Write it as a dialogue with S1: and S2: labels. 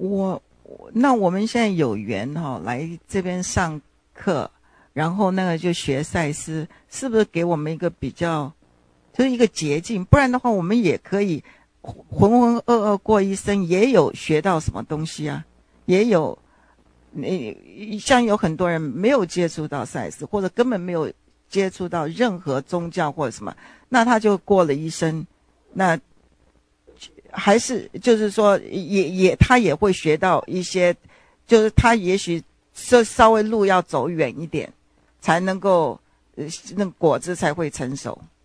S1: 那我们现在有缘来这边上课，然后那个就学赛斯，是不是给我们一个比较，就是一个捷径？不然的话，我们也可以浑浑噩噩过一生，也有学到什么东西啊，也有。像有很多人没有接触到赛斯，或者根本没有接触到任何宗教或者什么，那他就过了一生，那还是就是说他也会学到一些，就是他也许稍微路要走远一点，才能够那果子才会成熟。